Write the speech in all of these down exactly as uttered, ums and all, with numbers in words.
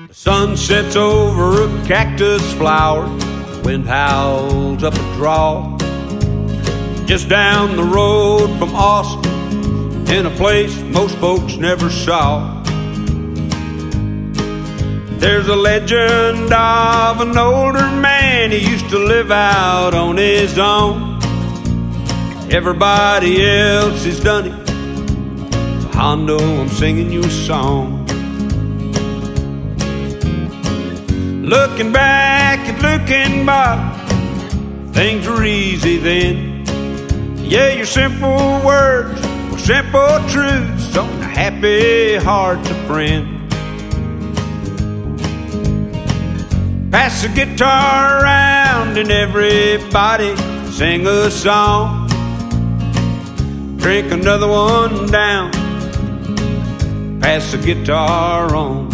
The sun sets over a cactus flower, the wind howls up a draw. Just down the road from Austin, in a place most folks never saw, there's a legend of an older man. He used to live out on his own. Everybody else has done it, so Hondo, I'm singing you a song. Looking back and looking back, things were easy then. Yeah, your simple words were simple truths on the happy hearts of friends. Pass the guitar around and everybody sing a song. Drink another one down, pass the guitar on.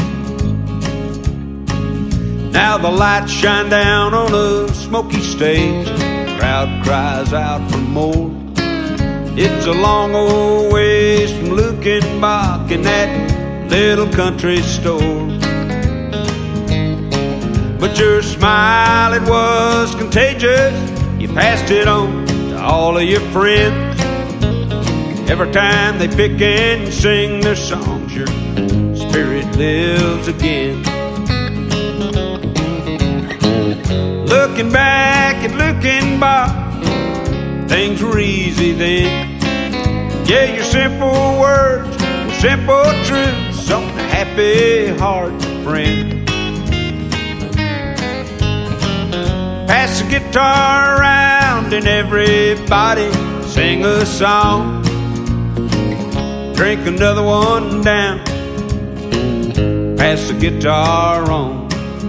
Now the lights shine down on a smoky stage, the crowd cries out for more. It's a long old ways from Luckenbach in that little country store. But your smile, it was contagious. You passed it on to all of your friends. Every time they pick and sing their songs, your spirit lives again. Looking back and looking back, things were easy then. Yeah, your simple words were simple truths on the happy hearts of friends. Pass the guitar around and everybody sing a song. Drink another one down, pass the guitar on.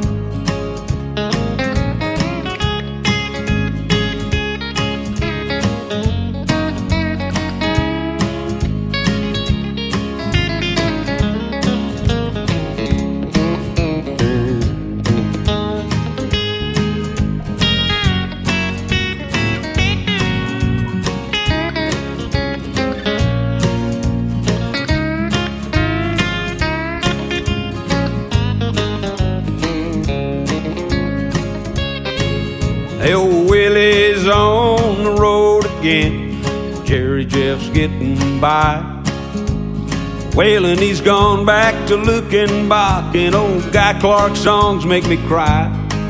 Hey, old Willie's on the road again. Jerry Jeff's getting by. Waylon, he's gone back to Luckenbach, and old Guy Clark songs make me cry.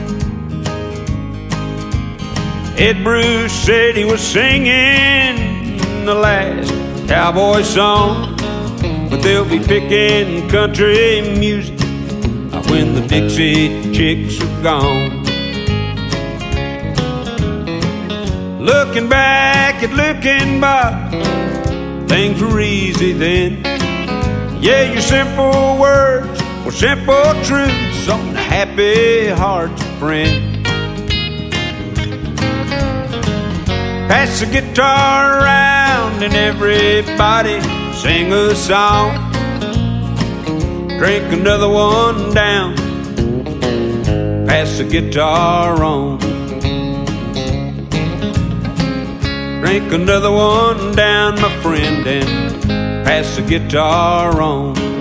Ed Bruce said he was singing the last cowboy song, but they'll be picking country music when the Dixie Chicks are gone. Looking back and looking back, things were easy then. Yeah, your simple words were simple truths on the happy hearts of friends. Pass the guitar around and everybody sing a song. Drink another one down, pass the guitar on. Drink another one down, my friend, and pass the guitar on.